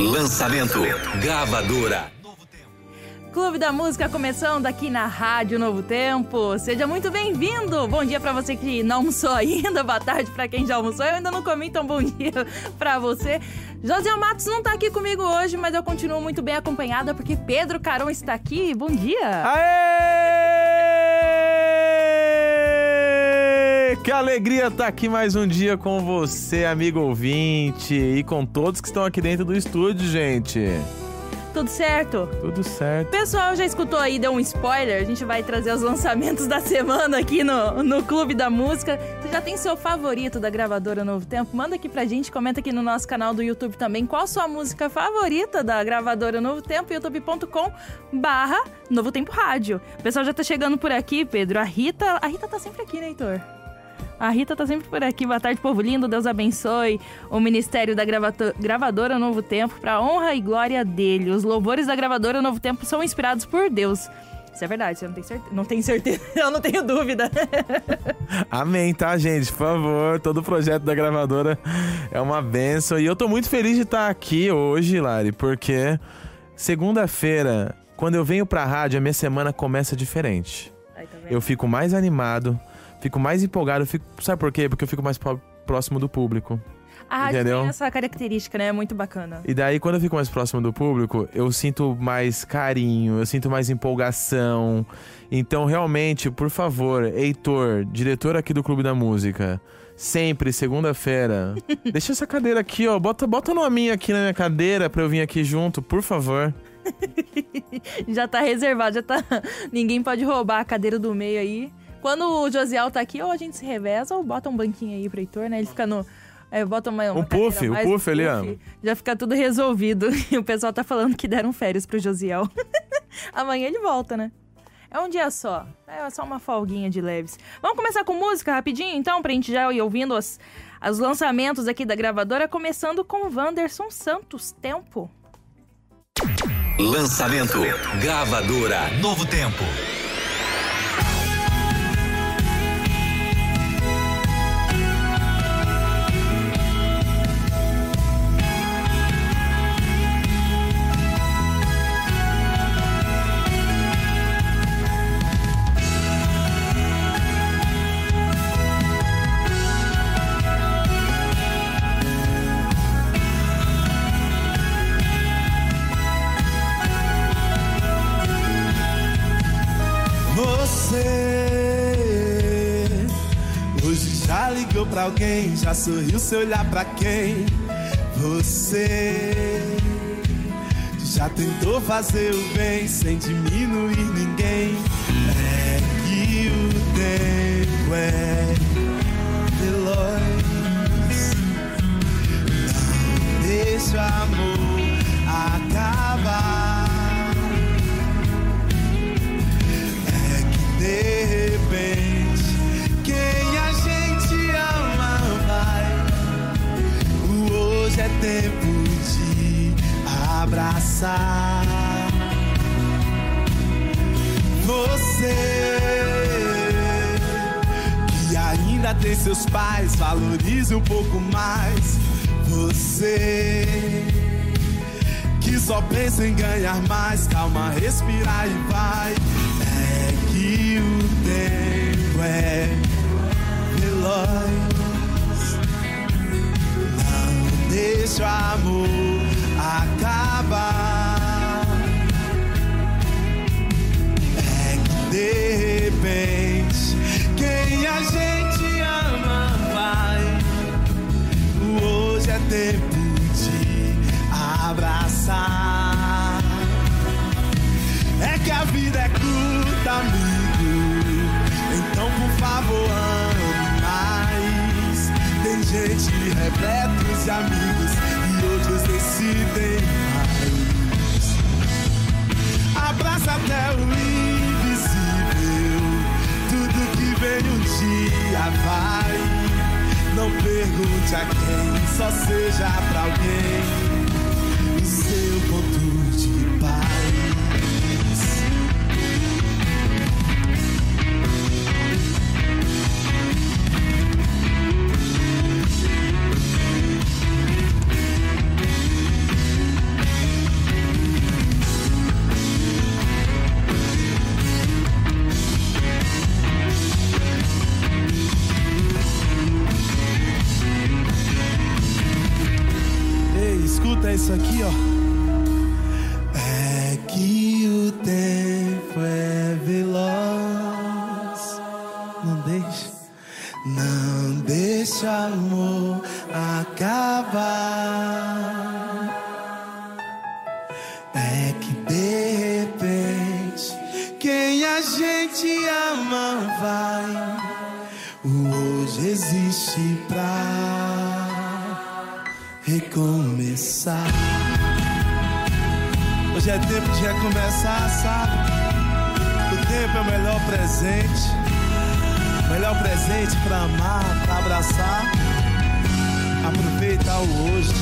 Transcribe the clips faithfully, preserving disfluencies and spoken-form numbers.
Lançamento. Gravadora. Clube da Música começando aqui na Rádio Novo Tempo. Seja muito bem-vindo. Bom dia pra você que não almoçou ainda. Boa tarde pra quem já almoçou. Eu ainda não comi, então bom dia pra você. Josiel Matos não tá aqui comigo hoje, mas eu continuo muito bem acompanhada porque Pedro Caron está aqui. Bom dia. Aê! Que alegria estar aqui mais um dia com você, amigo ouvinte, e com todos que estão aqui dentro do estúdio, gente. Tudo certo? Tudo certo. Pessoal, já escutou aí, deu um spoiler. A gente vai trazer os lançamentos da semana aqui no, no Clube da Música. Você já tem seu favorito da gravadora Novo Tempo? Manda aqui pra gente, comenta aqui no nosso canal do YouTube também. Qual a sua música favorita da gravadora Novo Tempo? youtube ponto com barra Novo Tempo Rádio. O pessoal já tá chegando por aqui, Pedro. A Rita... A Rita tá sempre aqui, né, Heitor? A Rita tá sempre por aqui. Boa tarde, povo lindo. Deus abençoe o Ministério da gravato- Gravadora Novo Tempo para honra e glória dele. Os louvores da Gravadora Novo Tempo são inspirados por Deus. Isso é verdade, você não tem certeza? Não tem certeza, eu não tenho dúvida. Amém, tá, gente? Por favor, todo o projeto da gravadora é uma bênção. E eu tô muito feliz de estar aqui hoje, Lari, porque segunda-feira, quando eu venho pra rádio, a minha semana começa diferente. Aí, tá vendo? Eu fico mais animado. Fico mais empolgado, fico, sabe por quê? Porque eu fico mais próximo do público. A rádio entendeu? tem essa característica, né? É muito bacana. E daí, quando eu fico mais próximo do público, eu sinto mais carinho, eu sinto mais empolgação. Então, realmente, por favor, Heitor, diretor aqui do Clube da Música, sempre, segunda-feira, deixa essa cadeira aqui, ó, bota, bota o nominho aqui na minha cadeira pra eu vir aqui junto, por favor. Já tá reservado, já tá... Ninguém pode roubar a cadeira do meio aí. Quando o Josiel tá aqui, ou a gente se reveza, ou bota um banquinho aí pro Heitor, né? Ele fica no... É, bota uma, uma um puff, o mais, puff ali, ó. Já fica tudo resolvido. E o pessoal tá falando que deram férias pro Josiel. Amanhã ele volta, né? É um dia só. É só uma folguinha de leves. Vamos começar com música rapidinho, então, pra gente já ir ouvindo os, os lançamentos aqui da gravadora, começando com o Wanderson Santos, Tempo. Lançamento. Gravadora Novo Tempo. Hoje já ligou pra alguém, já sorriu se olhar pra quem? Você já tentou fazer o bem sem diminuir ninguém? É que o tempo é veloz, não deixa o amor acabar. De repente, quem a gente ama vai. O hoje é tempo de abraçar. Você que ainda tem seus pais, valorize um pouco mais. Você que só pensa em ganhar mais, calma, respira e vai. Que o tempo é veloz, não deixa o amor acabar. É que de repente quem a gente ama vai. O hoje é tempo de abraçar. É que a vida é curta, amigo, então por favor ame mais. Tem gente repletos de amigos e outros decidem mais. Abraça até o invisível, tudo que vem um dia vai. Não pergunte a quem, só seja pra alguém o seu ponto de paz. é isso aqui, ó. É que o tempo é veloz. Não deixa, não deixa o amor acabar. É que de repente quem a gente ama vai. O hoje existe pra recomeçar. Hoje é tempo de recomeçar, sabe? O tempo é o melhor presente. Melhor presente pra amar, pra abraçar. Aproveita o hoje.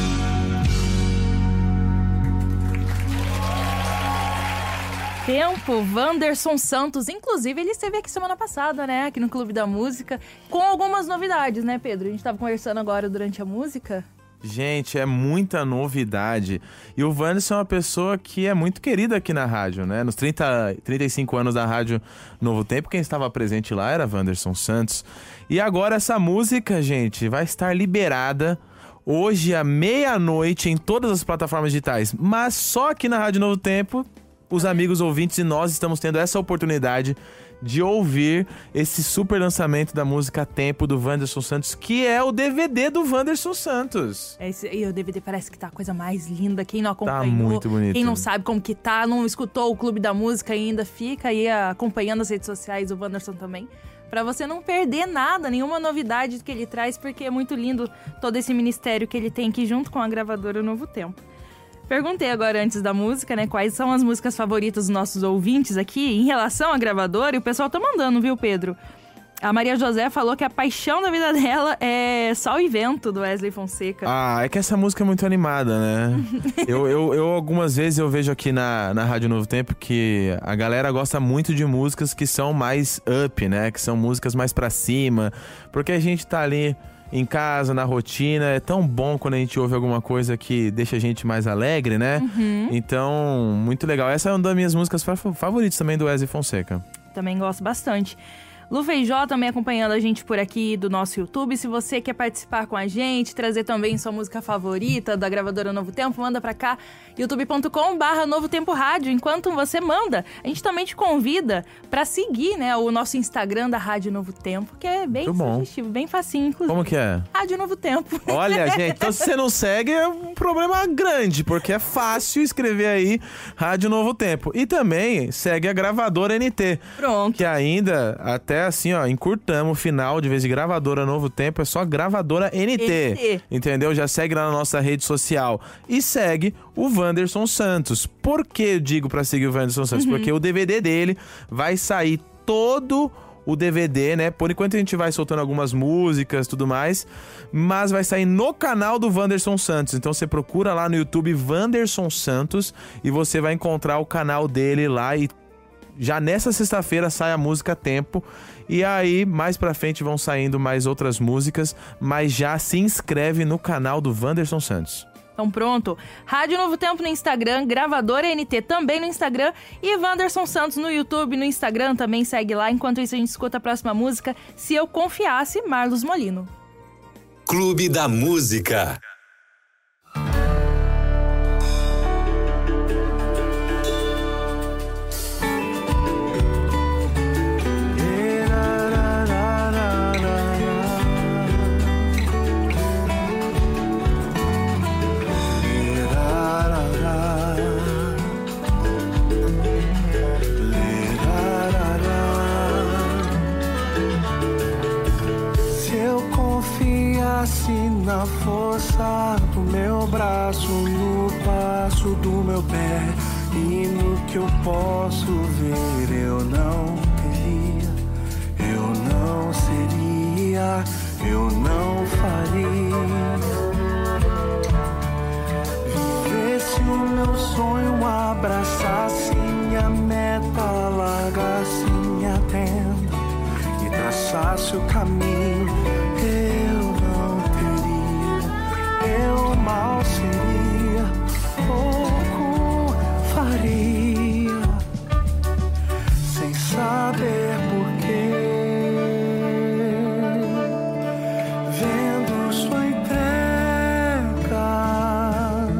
Tempo, Wanderson Santos. Inclusive, ele esteve aqui semana passada, né? Aqui no Clube da Música, com algumas novidades, né, Pedro? A gente tava conversando agora durante a música. Gente, é muita novidade. E o Wanderson é uma pessoa que é muito querida aqui na rádio, né? Nos trinta, trinta e cinco anos da Rádio Novo Tempo, quem estava presente lá era Wanderson Santos. E agora essa música, gente, vai estar liberada hoje à meia-noite em todas as plataformas digitais. Mas só aqui na Rádio Novo Tempo, os amigos ouvintes e nós estamos tendo essa oportunidade de ouvir esse super lançamento da música Tempo do Wanderson Santos, que é o D V D do Wanderson Santos. Esse, e o D V D parece que tá a coisa mais linda. Quem não acompanhou, tá muito bonito. Quem não sabe como que tá, não escutou o Clube da Música ainda, fica aí acompanhando as redes sociais do Wanderson também, pra você não perder nada, nenhuma novidade que ele traz, porque é muito lindo todo esse ministério que ele tem aqui junto com a gravadora Novo Tempo. Perguntei agora antes da música, né, quais são as músicas favoritas dos nossos ouvintes aqui em relação à gravadora, e o pessoal tá mandando, viu, Pedro? A Maria José falou que a paixão da vida dela é Sol e Vento, do Wesley Fonseca. Ah, é que essa música é muito animada, né? eu, eu, eu, algumas vezes, eu vejo aqui na, na Rádio Novo Tempo que a galera gosta muito de músicas que são mais up, né? Que são músicas mais pra cima, porque a gente tá ali em casa, na rotina, é tão bom quando a gente ouve alguma coisa que deixa a gente mais alegre, né? Uhum. Então, muito legal. Essa é uma das minhas músicas favoritas também do Wesley Fonseca. Também gosto bastante. Lu Feijó também acompanhando a gente por aqui do nosso YouTube. Se você quer participar com a gente, trazer também sua música favorita da gravadora Novo Tempo, manda pra cá, youtube ponto com barra Novo Tempo Rádio. Enquanto você manda, a gente também te convida pra seguir, né, o nosso Instagram da Rádio Novo Tempo, que é bem sugestivo, bem facinho, inclusive. Como que é? Rádio Novo Tempo. Olha, gente, então se você não segue é um problema grande, porque é fácil escrever aí Rádio Novo Tempo. E também segue a gravadora N T. Pronto. Que ainda, até assim, ó, encurtamos o final, de vez de gravadora Novo Tempo, é só gravadora N T, N T. Entendeu? Já segue lá na nossa rede social. E segue o Wanderson Santos. Por que eu digo pra seguir o Wanderson Santos? Uhum. Porque o D V D dele vai sair todo o D V D, né? Por enquanto a gente vai soltando algumas músicas e tudo mais, mas vai sair no canal do Wanderson Santos. Então você procura lá no YouTube Wanderson Santos e você vai encontrar o canal dele lá, e já nessa sexta-feira sai a música Tempo. E aí, mais pra frente vão saindo mais outras músicas, mas já se inscreve no canal do Wanderson Santos. Então pronto, Rádio Novo Tempo no Instagram, Gravadora N T também no Instagram e Wanderson Santos no YouTube, no Instagram também, segue lá. Enquanto isso a gente escuta a próxima música, Se Eu Confiasse, Marlos Molino. Clube da Música. Na força do meu braço, no passo do meu pé e no que eu posso ver, eu não teria, eu não seria, eu não faria. Vivesse o meu sonho, abraçasse minha meta, largasse minha tenda e traçasse o caminho, eu eu mal seria, pouco faria, sem saber porquê. Vendo sua entrega,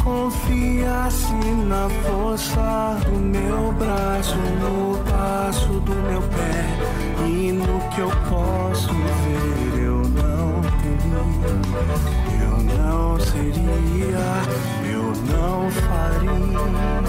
confiasse na força do meu braço, no passo do meu pé e no que eu posso ver, eu não teria, eu não seria, eu não faria.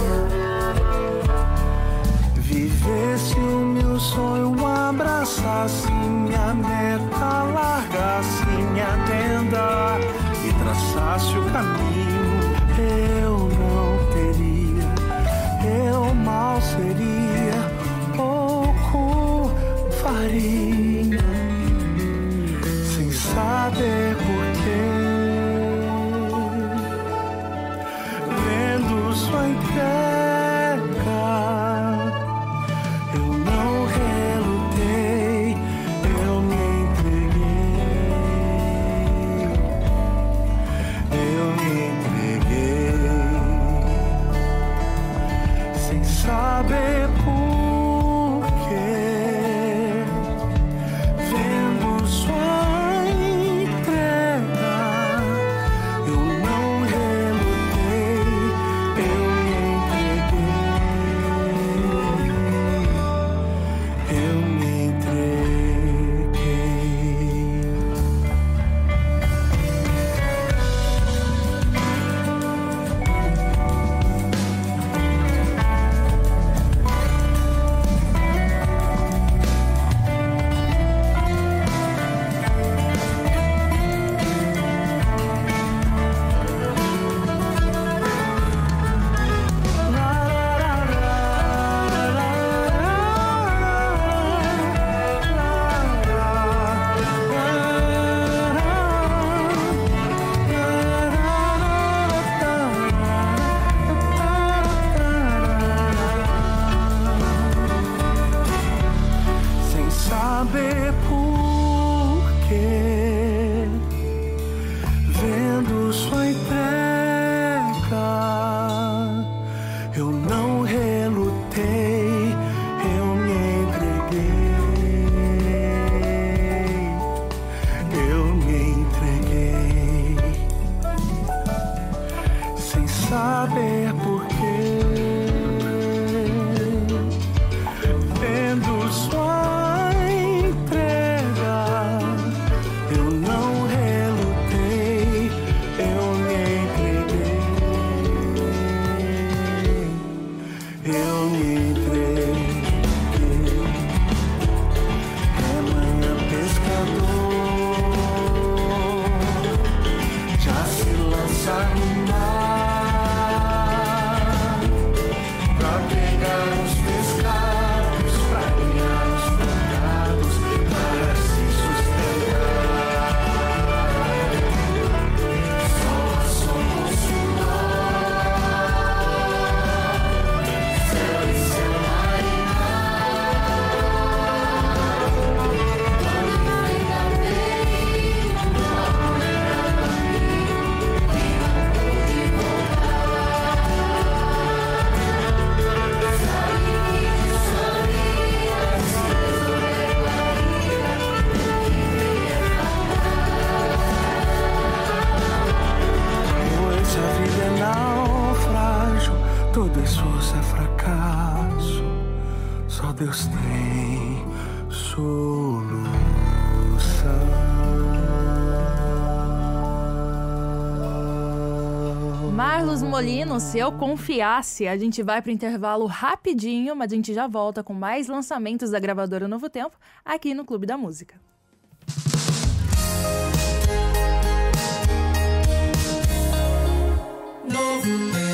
Vivesse o meu sonho, abraçasse minha meta, largasse minha tenda e traçasse o caminho, eu não teria, eu mal seria, pouco faria, sem saber porquê, vendo sua entrega. Saber por quê, vendo sua entrega, eu não relutei, eu me entreguei, eu me entreguei. Saber por quê, vendo sua entrega, eu não relutei, eu me entreguei, eu me entreguei, sem saber por quê, vendo sua todo esforço é fracasso, só Deus tem solução. Marlos Molino, Se Eu Confiasse. A gente vai pro intervalo rapidinho, mas a gente já volta com mais lançamentos da gravadora Novo Tempo aqui no Clube da Música. Novo Tempo.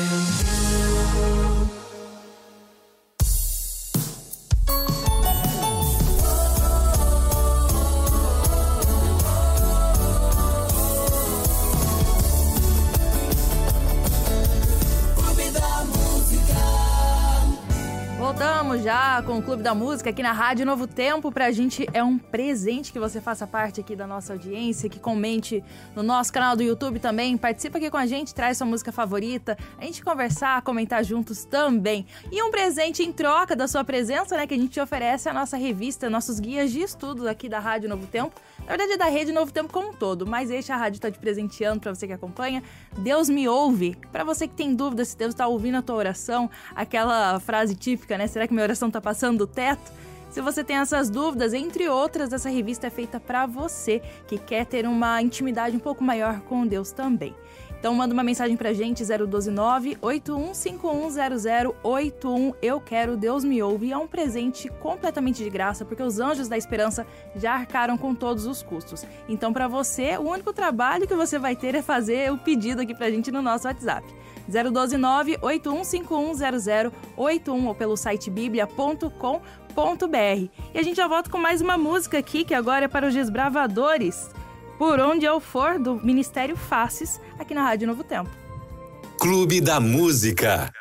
Voltamos Voltamos já com o Clube da Música aqui na Rádio Novo Tempo. Pra gente é um presente que você faça parte aqui da nossa audiência, que comente no nosso canal do YouTube também, participa aqui com a gente, traz sua música favorita, a gente conversar, comentar juntos também. E um presente em troca da sua presença, né, que a gente oferece a nossa revista, nossos guias de estudo aqui da Rádio Novo Tempo. Na verdade é da Rede Novo Tempo como um todo, mas este a rádio tá te presenteando pra você que acompanha. Deus me ouve. Pra você que tem dúvida se Deus tá ouvindo a tua oração, aquela frase típica, né? Será que minha oração tá passando do teto? Se você tem essas dúvidas, entre outras, essa revista é feita pra você que quer ter uma intimidade um pouco maior com Deus também. Então manda uma mensagem pra gente, zero um dois nove, oito um cinco um zero zero oito um. Eu quero, Deus me ouve. É um presente completamente de graça, porque os Anjos da Esperança já arcaram com todos os custos. Então pra você, o único trabalho que você vai ter é fazer o pedido aqui pra gente no nosso WhatsApp. zero um dois nove, oito um cinco um zero zero oito um ou pelo site biblia ponto com ponto b r. E a gente já volta com mais uma música aqui, que agora é para os desbravadores. Por Onde Eu For, do Ministério Faces, aqui na Rádio Novo Tempo. Clube da Música.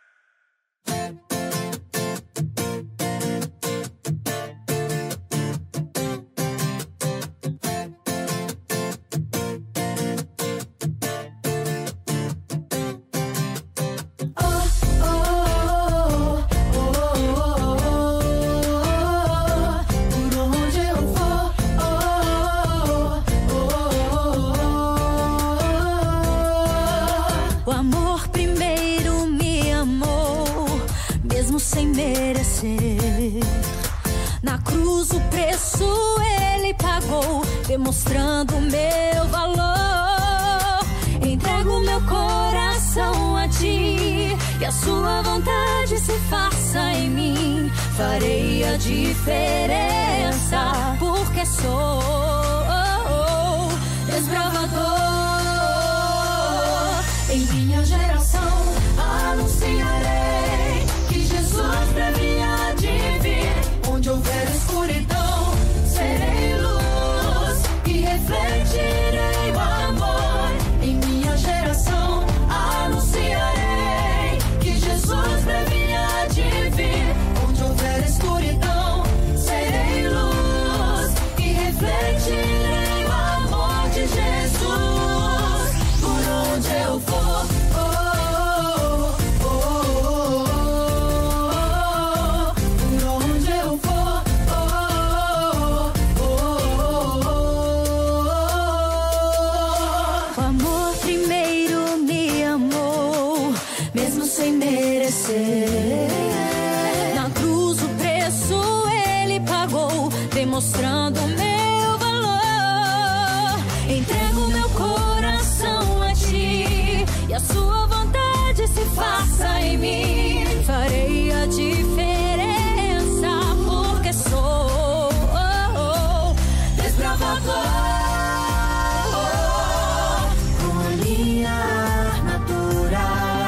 Sem merecer, na cruz o preço ele pagou, demonstrando meu valor. Entrego meu coração a ti, que a sua vontade se faça em mim. Farei a diferença, porque sou desbravador. Em minha geração anunciarei que Jesus breve há de vir. Onde houver escuridão, serei luz e refletirei o amor. Em minha geração anunciarei que Jesus breve há de vir. Onde houver escuridão, serei luz e refletirei o amor de Jesus. Por onde eu for, na cruz o preço ele pagou, demonstrando meu valor. Entrego meu coração a ti, e a sua vontade se faça em mim. Farei a diferença, porque sou desbravador. Com a minha armadura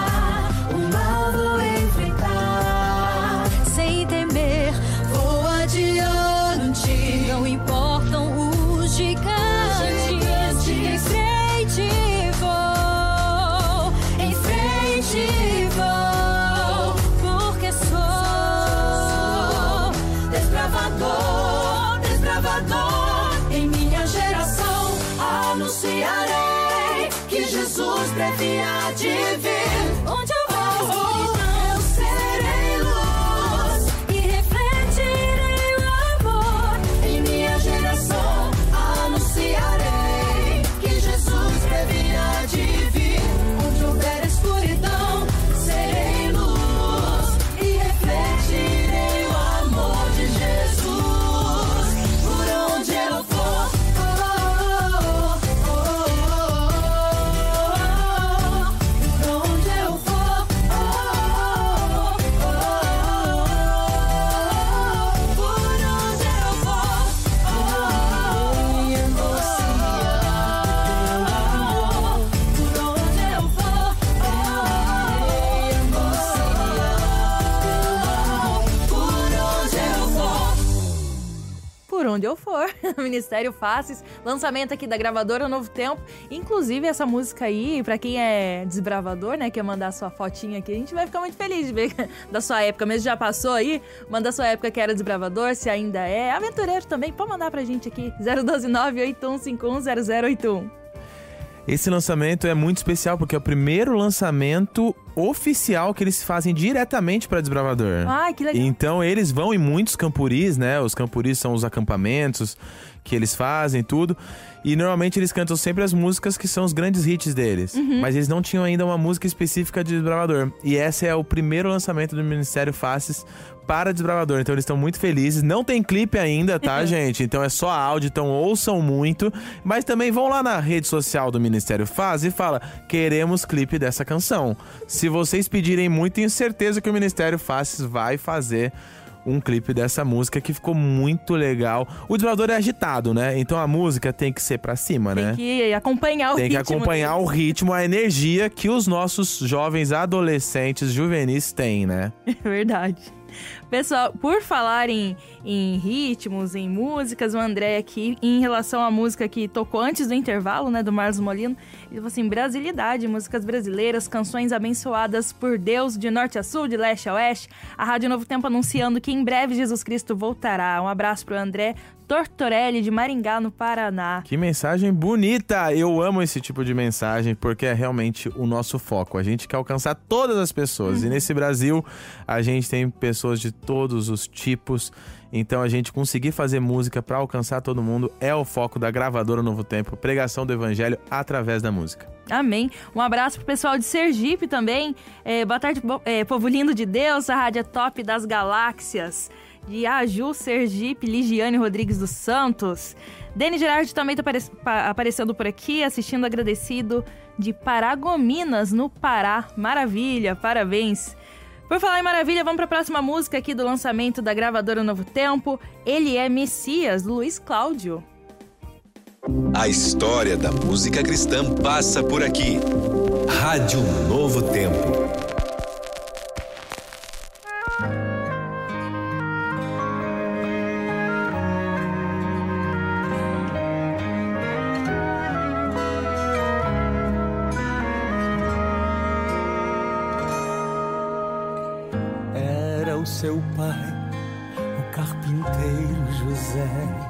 não importam os gigantes, em frente vou, em frente vou, porque sou desbravador, desbravador. Em minha geração anunciarei que Jesus breve há de vir. Onde eu vou, eu serei luz e refletirei o amor. Em minha geração anunciarei que Jesus breve há de vir. Onde houver escuridão, serei luz e refletirei o amor de Jesus. Por onde eu for, oh, oh, oh, oh, oh, oh. Por onde eu for, onde eu for. Ministério Faces, lançamento aqui da gravadora Novo Tempo. Inclusive, essa música aí, pra quem é desbravador, né, quer mandar sua fotinha aqui, a gente vai ficar muito feliz de ver da sua época, mesmo já passou aí, manda a sua época que era desbravador, se ainda é, aventureiro também, pode mandar pra gente aqui, zero um dois nove oito um cinco um zero zero oito um. Esse lançamento é muito especial porque é o primeiro lançamento oficial que eles fazem diretamente para Desbravador. Ah, que legal. Então eles vão em muitos campuris, né? Os campuris são os acampamentos que eles fazem, tudo. E normalmente eles cantam sempre as músicas que são os grandes hits deles. Uhum. Mas eles não tinham ainda uma música específica de Desbravador. E esse é o primeiro lançamento do Ministério Faces para Desbravador. Então eles estão muito felizes. Não tem clipe ainda, tá, gente? Então é só áudio, então ouçam muito. Mas também vão lá na rede social do Ministério Faces e fala: queremos clipe dessa canção. Se vocês pedirem muito, tenho certeza que o Ministério Faces vai fazer um clipe dessa música que ficou muito legal. O Desbravador é agitado, né? Então a música tem que ser pra cima, tem né? Tem que acompanhar o tem ritmo. Tem que acompanhar dele. o ritmo, a energia que os nossos jovens adolescentes juvenis têm, né? É verdade. Pessoal, por falar em, em ritmos, em músicas, o André aqui, em relação à música que tocou antes do intervalo, né, do Marlos Molino, ele falou assim: brasilidade, músicas brasileiras, canções abençoadas por Deus, de norte a sul, de leste a oeste. A Rádio Novo Tempo anunciando que em breve Jesus Cristo voltará. Um abraço pro André Tortorelli, de Maringá, no Paraná. Que mensagem bonita! Eu amo esse tipo de mensagem porque é realmente o nosso foco. A gente quer alcançar todas as pessoas. Uhum. E nesse Brasil, a gente tem pessoas de todos os tipos. Então, a gente conseguir fazer música para alcançar todo mundo é o foco da gravadora Novo Tempo. Pregação do Evangelho através da música. Amém. Um abraço pro pessoal de Sergipe também. É, boa tarde, é, povo lindo de Deus, a rádio é top das galáxias. De Aju, Sergipe, Ligiane Rodrigues dos Santos. Deni Gerardi também tá apare- aparecendo por aqui, assistindo, agradecido, de Paragominas, no Pará. Maravilha, parabéns. Por falar em maravilha, vamos para a próxima música aqui do lançamento da gravadora Novo Tempo. Ele é Messias, do Luiz Cláudio. A história da música cristã passa por aqui. Rádio Novo Tempo. Seu pai, o carpinteiro José,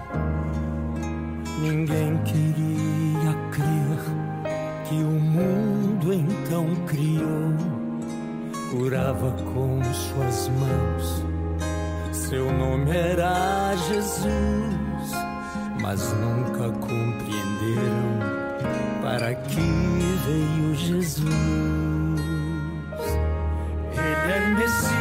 ninguém queria crer que o mundo então criou, curava com suas mãos, seu nome era Jesus, mas nunca compreenderam para que veio Jesus. Ele é Messias,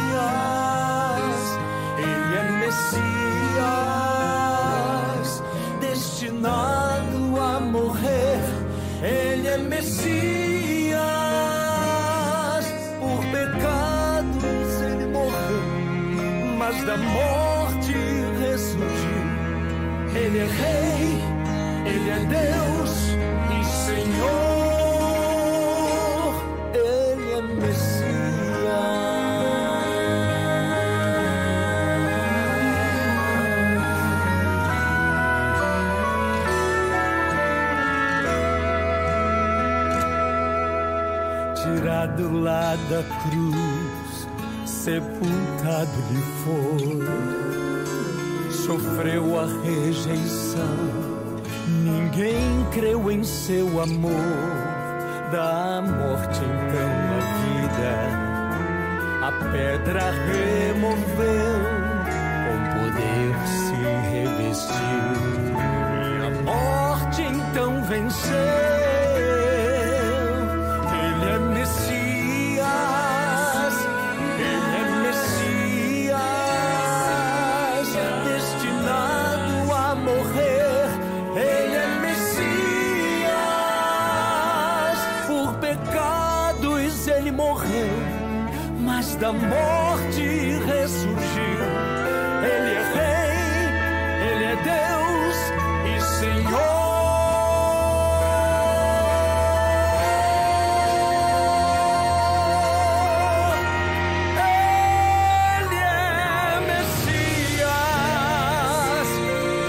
Messias, destinado a morrer. Ele é Messias, por pecados ele morreu, mas da morte ressurgiu. Ele é Rei, ele é Deus e Senhor. Ele é Messias. Tirado lá da cruz, sepultado lhe foi, sofreu a rejeição, ninguém creu em seu amor, da morte então a vida, a pedra removeu, com poder se revestiu, e a morte então venceu. Da morte ressurgiu. Ele é Rei, ele é Deus e Senhor. Ele é Messias, ele é Messias, destinado a morrer. Ele é Rei, ele é Deus e Senhor. Ele é Messias, ele é Deus e Senhor. Ele é Messias, ele é Rei, ele é Deus e Senhor. Ele é Messias, ele é Messias, destinado a morrer. Ele é Rei, ele é Deus e Senhor. Ele é Messias.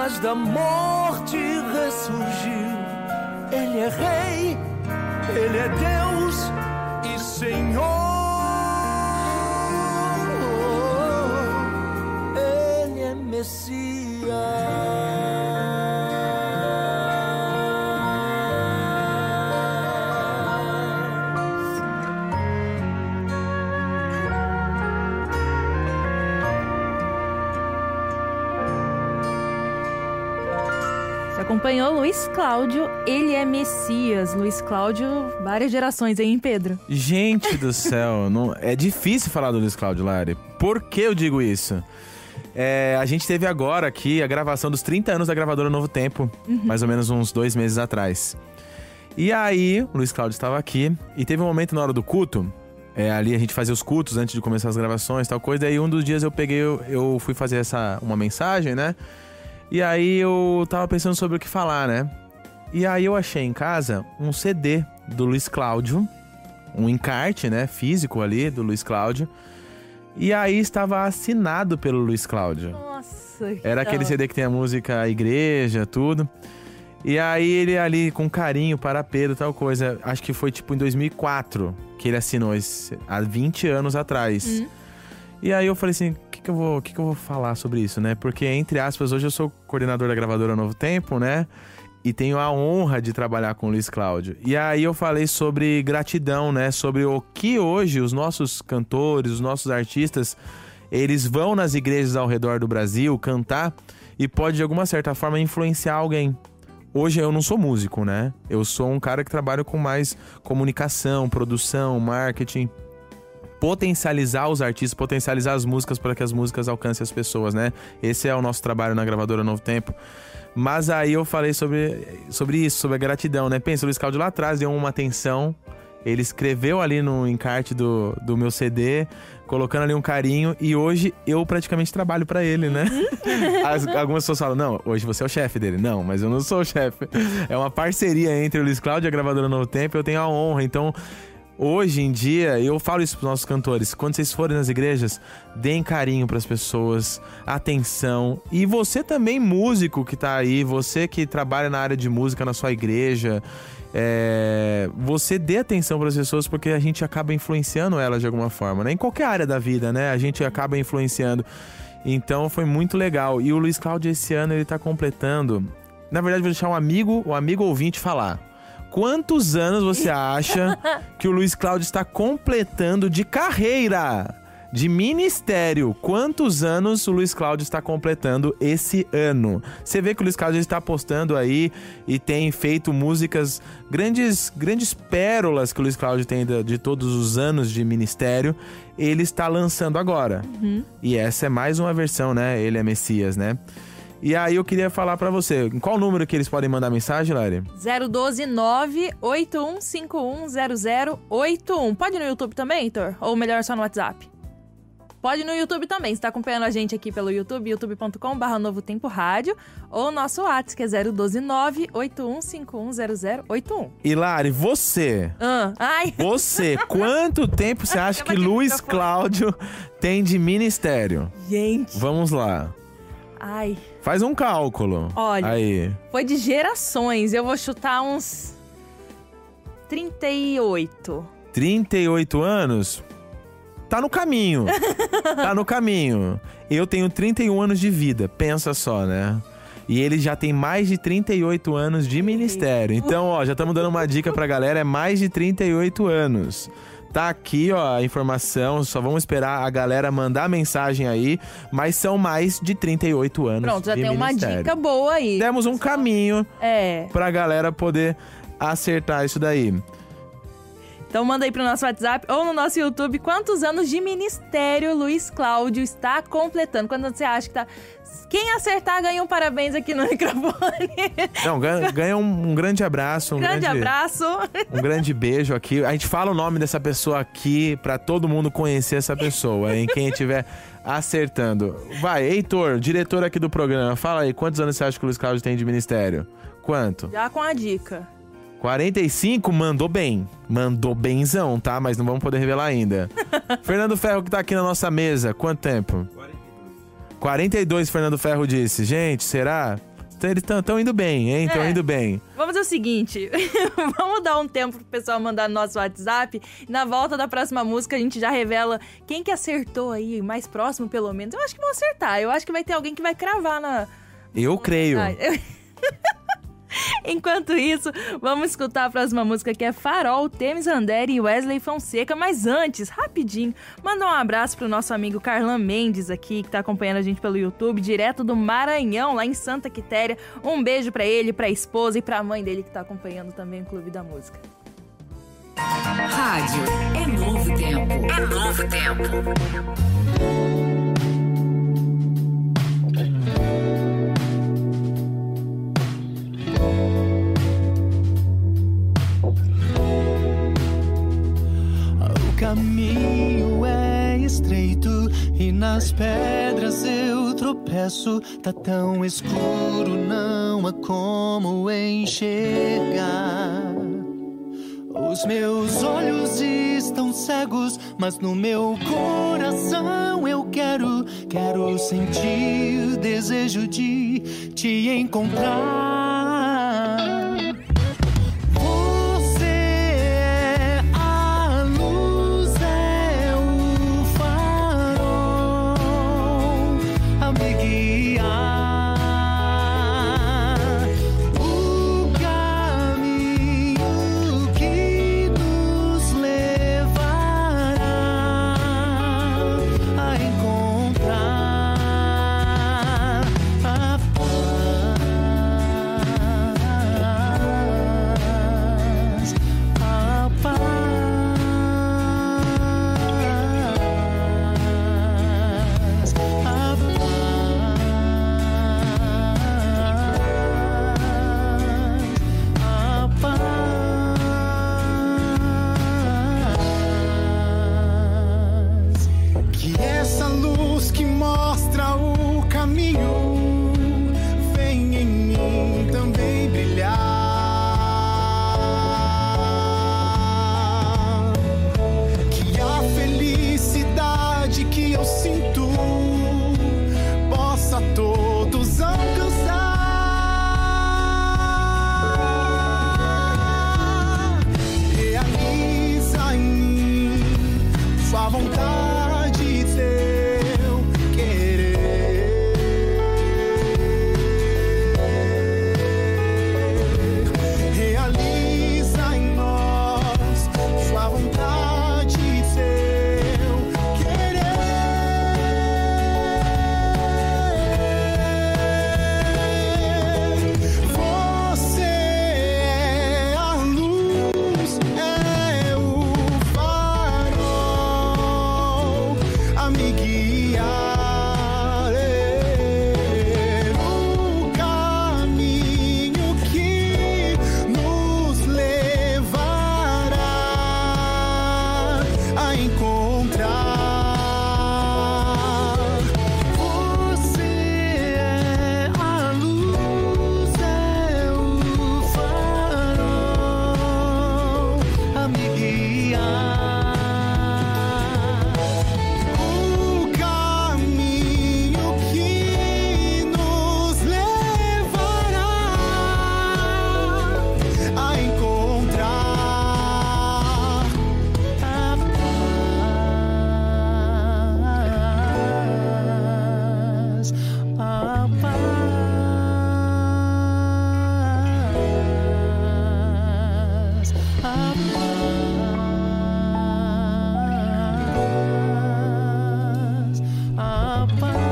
mas da morte ressurgiu. Ele é rei, ele é Deus e Senhor. Ele é Messias. Acompanhou Luiz Cláudio, ele é Messias. Luiz Cláudio, várias gerações aí, hein, Pedro? Gente do céu, não, é difícil falar do Luiz Cláudio, Lari. Por que eu digo isso? É, a gente teve agora aqui a gravação dos trinta anos da gravadora Novo Tempo, uhum. mais ou menos uns dois meses atrás. E aí, o Luiz Cláudio estava aqui e teve um momento na hora do culto, é, ali a gente fazia os cultos antes de começar as gravações e tal coisa, e aí um dos dias eu peguei, eu, eu fui fazer essa, uma mensagem, né? E aí eu tava pensando sobre o que falar, né? E aí eu achei em casa um C D do Luiz Cláudio, um encarte, né, físico ali do Luiz Cláudio. E aí estava assinado pelo Luiz Cláudio. Nossa, que Era aquele C D que tem a música a Igreja, tudo. E aí ele ali com carinho para Pedro, tal coisa. Acho que foi tipo em dois mil e quatro que ele assinou esse, há vinte anos atrás. Hum. E aí eu falei assim, o que que eu vou, que que eu vou falar sobre isso, né? Porque, entre aspas, hoje eu sou coordenador da gravadora Novo Tempo, né? E tenho a honra de trabalhar com o Luiz Cláudio. E aí eu falei sobre gratidão, né? Sobre o que hoje os nossos cantores, os nossos artistas, eles vão nas igrejas ao redor do Brasil cantar e pode, de alguma certa forma, influenciar alguém. Hoje eu não sou músico, né? Eu sou um cara que trabalha com mais comunicação, produção, marketing. Potencializar os artistas, potencializar as músicas para que as músicas alcancem as pessoas, né? Esse é o nosso trabalho na gravadora Novo Tempo. Mas aí eu falei sobre, sobre isso, sobre a gratidão, né? Pensa, o Luiz Cláudio lá atrás deu uma atenção, ele escreveu ali no encarte do, do meu C D, colocando ali um carinho, e hoje eu praticamente trabalho para ele, né? As, algumas pessoas falam, não, hoje você é o chefe dele. Não, mas eu não sou o chefe. É uma parceria entre o Luiz Cláudio e a gravadora Novo Tempo, eu tenho a honra, então... Hoje em dia, eu falo isso pros nossos cantores, quando vocês forem nas igrejas, deem carinho pras pessoas, atenção. E você também, músico que tá aí, você que trabalha na área de música na sua igreja, é... você dê atenção pras pessoas, porque a gente acaba influenciando elas de alguma forma, né? Em qualquer área da vida, né? A gente acaba influenciando. Então foi muito legal. E o Luiz Cláudio esse ano, ele tá completando... Na verdade, vou deixar um amigo, o um amigo ouvinte falar. Quantos anos você acha que o Luiz Cláudio está completando de carreira, de ministério? Quantos anos o Luiz Cláudio está completando esse ano? Você vê que o Luiz Cláudio está postando aí e tem feito músicas, grandes, grandes pérolas que o Luiz Cláudio tem de, de todos os anos de ministério. Ele está lançando agora. Uhum. E essa é mais uma versão, né? Ele é Messias, né? E aí eu queria falar pra você, em qual número que eles podem mandar mensagem, Lari? zero um dois nove oito um cinco um zero zero oito um. Pode ir no YouTube também, Heitor? Ou melhor, só no WhatsApp? Pode ir no YouTube também. Você tá acompanhando a gente aqui pelo YouTube, youtube ponto com barra Novo Tempo Rádio, ou o nosso WhatsApp, que é zero um dois nove oito um cinco um zero zero oito um. E Lari, você, ah, ai. você, quanto tempo você acha que Luiz Cláudio tem de ministério? Gente. Vamos lá. Ai. Faz um cálculo. Olha, aí. Foi de gerações. Eu vou chutar uns trinta e oito. trinta e oito anos? Tá no caminho. Tá no caminho. Eu tenho trinta e um anos de vida, pensa só, né? E ele já tem mais de trinta e oito anos de ministério. Então, ó, já estamos dando uma dica pra galera, é mais de trinta e oito anos. Tá aqui, ó, a informação, só vamos esperar a galera mandar mensagem aí, mas são mais de trinta e oito anos. Pronto, já de tem ministério. uma dica boa aí. Demos um caminho é. pra galera poder acertar isso daí. Então manda aí pro nosso WhatsApp ou no nosso YouTube quantos anos de ministério Luiz Cláudio está completando. Quando você acha que tá... Quem acertar ganha um parabéns aqui no microfone. Não, ganha, ganha um, um grande abraço. Um grande, grande abraço. Um grande beijo aqui. A gente fala o nome dessa pessoa aqui pra todo mundo conhecer essa pessoa, hein? Quem estiver acertando. Vai, Heitor, diretor aqui do programa, fala aí, quantos anos você acha que o Luiz Cláudio tem de ministério? Quanto? Já com a dica. quarenta e cinco, mandou bem. Mandou benzão, tá? Mas não vamos poder revelar ainda. Fernando Ferro, que tá aqui na nossa mesa, quanto tempo? quarenta e dois, Fernando Ferro disse. Gente, será? Eles estão indo bem, hein? Estão É. indo bem. Vamos fazer o seguinte, vamos dar um tempo pro pessoal mandar no nosso WhatsApp. Na volta da próxima música a gente já revela quem que acertou aí, mais próximo pelo menos. Eu acho que vão acertar, eu acho que vai ter alguém que vai cravar na... Eu creio. Ah, eu- Enquanto isso, vamos escutar a próxima música que é Farol, Temis Andere e Wesley Fonseca. Mas antes, rapidinho, manda um abraço pro nosso amigo Carlan Mendes aqui, que tá acompanhando a gente pelo YouTube, direto do Maranhão, lá em Santa Quitéria. Um beijo pra ele, pra esposa e pra mãe dele que tá acompanhando também o Clube da Música. Rádio é novo tempo. É novo tempo. O caminho é estreito e nas pedras eu tropeço. Tá tão escuro, não há como enxergar. Os meus olhos estão cegos, mas no meu coração eu quero, quero sentir o desejo de te encontrar. Você é a luz, é o farol a me guiar. O caminho que nos levará a encontrar a paz, a paz, a paz, a paz. Que essa luz que mostra o caminho venha em mim também brilhar. Que a felicidade que eu sinto possa todos alcançar. Realiza em mim sua vontade, teu querer. Realiza em nós sua vontade, teu querer. Você é a luz, é o farol a me guiar. O caminho que nos levará a encontrar. Você é a luz, é o farol a me guiar. O caminho que nos levará a encontrar a paz, a paz, a paz, a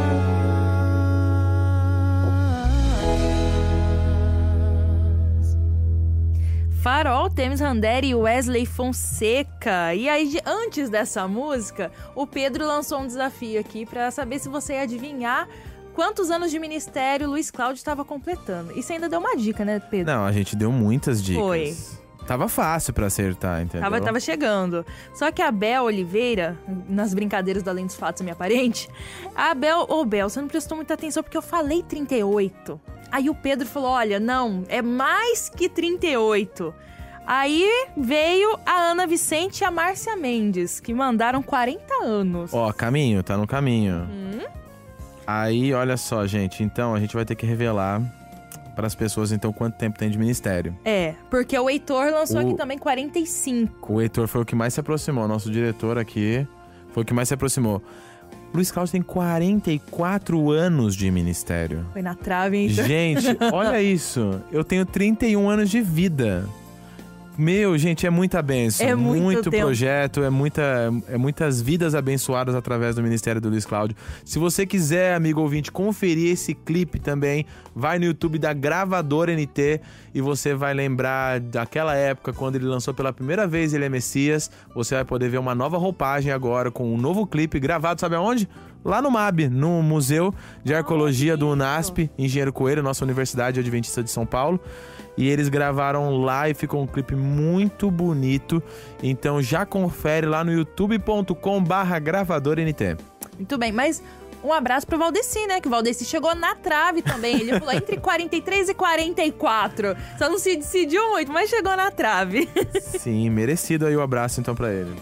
paz. Farol, Temis Andere e Wesley Fonseca. E aí, de- antes dessa música, o Pedro lançou um desafio aqui pra saber se você ia adivinhar quantos anos de ministério Luiz Cláudio estava completando. Isso ainda deu uma dica, né, Pedro? Não, a gente deu muitas dicas. Foi. Tava fácil pra acertar, entendeu? Tava, tava chegando. Só que a Bel Oliveira, nas brincadeiras do Além dos Fatos, minha parente, a Bel, ô Bel, você não prestou muita atenção porque eu falei trinta e oito. Aí o Pedro falou, olha, não, é mais que trinta e oito. Aí veio a Ana Vicente e a Márcia Mendes, que mandaram quarenta anos. Ó, caminho, tá no caminho. Hum? Aí, olha só, gente. Então, a gente vai ter que revelar para as pessoas, então, quanto tempo tem de ministério. É, porque o Heitor lançou O- aqui também quarenta e cinco. O Heitor foi o que mais se aproximou, nosso diretor aqui foi o que mais se aproximou. Luiz Cláudio tem quarenta e quatro anos de ministério. Foi na trave, hein, Heitor? Gente, olha isso. Eu tenho trinta e um anos de vida. Meu, gente, é muita bênção. É muito tempo. projeto, é, muita, é muitas vidas abençoadas através do ministério do Luiz Cláudio. Se você quiser, amigo ouvinte, conferir esse clipe também, vai no YouTube da Gravadora N T e você vai lembrar daquela época quando ele lançou pela primeira vez Ele é Messias. Você vai poder ver uma nova roupagem agora com um novo clipe gravado, sabe aonde? Lá no M A B, no Museu de Arqueologia do UNASP, Engenheiro Coelho, nossa Universidade Adventista de São Paulo. E eles gravaram lá e ficou um clipe muito bonito. Então já confere lá no youtube ponto com barra gravadora N T. Muito bem, mas um abraço pro Valdeci, né? Que o Valdeci chegou na trave também. Ele falou entre quarenta e três e quarenta e quatro. Só não se decidiu muito, mas chegou na trave. Sim, merecido aí o abraço então pra ele.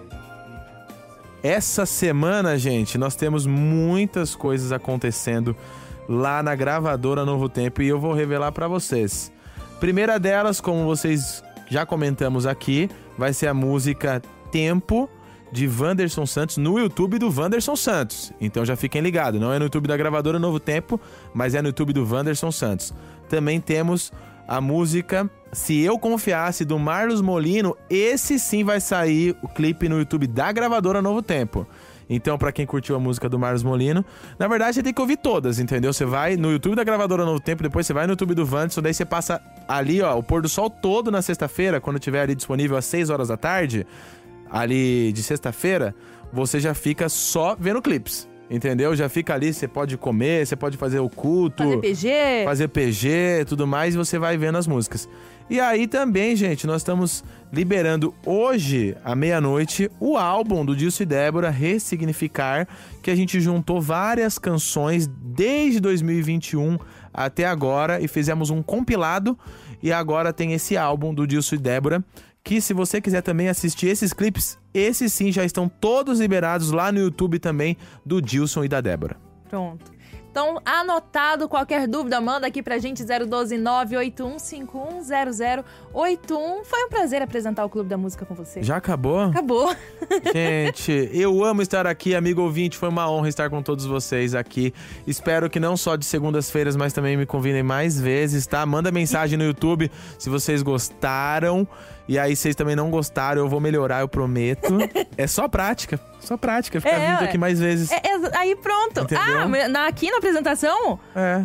Essa semana, gente, nós temos muitas coisas acontecendo lá na Gravadora Novo Tempo e eu vou revelar pra vocês. Primeira delas, como vocês já comentamos aqui, vai ser a música Tempo, de Wanderson Santos, no YouTube do Wanderson Santos. Então já fiquem ligados, não é no YouTube da Gravadora Novo Tempo, mas é no YouTube do Wanderson Santos. Também temos a música Se Eu Confiasse, do Marlos Molino. Esse sim vai sair o clipe no YouTube da Gravadora Novo Tempo. Então, pra quem curtiu a música do Marlos Molino, na verdade, você tem que ouvir todas, entendeu? Você vai no YouTube da Gravadora Novo Tempo, depois você vai no YouTube do Wanderson, daí você passa ali, ó, o pôr do sol todo na sexta-feira, quando tiver ali disponível às seis horas da tarde, ali de sexta-feira, você já fica só vendo clipes, entendeu? Já fica ali, você pode comer, você pode fazer o culto, Fazer P G. fazer P G, tudo mais, e você vai vendo as músicas. E aí também, gente, nós estamos liberando hoje, à meia-noite, o álbum do Dilson e Débora, Ressignificar, que a gente juntou várias canções desde dois mil e vinte e um até agora e fizemos um compilado. E agora tem esse álbum do Dilson e Débora, que se você quiser também assistir esses clipes, esses sim já estão todos liberados lá no YouTube também do Dilson e da Débora. Pronto. Então, anotado, qualquer dúvida, manda aqui pra gente zero um dois nove oito um cinco um zero zero oito um. Foi um prazer apresentar o Clube da Música com você. Já acabou? Acabou. Gente, eu amo estar aqui, amigo ouvinte. Foi uma honra estar com todos vocês aqui. Espero que não só de segundas-feiras, mas também me convidem mais vezes, tá? Manda mensagem no YouTube se vocês gostaram. E aí, vocês também não gostaram, eu vou melhorar, eu prometo. É só prática, só prática. Ficar É, vindo ué. aqui mais vezes. É, é, aí pronto. Entendeu? Ah, mas na- aqui na apresentação? É.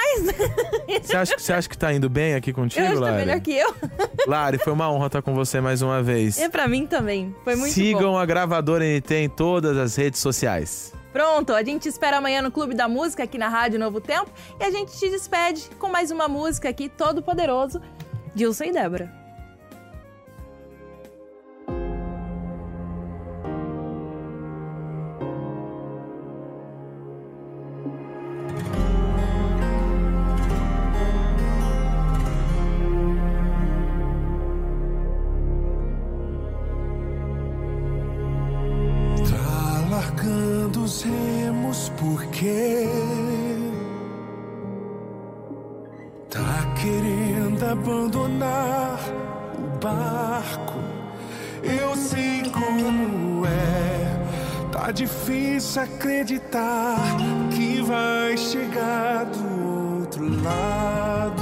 Rapaz! Você acha, você acha que tá indo bem aqui contigo, Eu acho que tá Lari? melhor que eu. Lari, foi uma honra estar com você mais uma vez. E pra mim também. Foi muito Sigam bom. a Gravadora N T em todas as redes sociais. Pronto, a gente espera amanhã no Clube da Música, aqui na Rádio Novo Tempo. E a gente te despede com mais uma música aqui, todo poderoso, Dilson e Débora. Tá largando os remos porque tá querendo abandonar o barco. Eu sei como é, tá difícil acreditar que vai chegar do outro lado.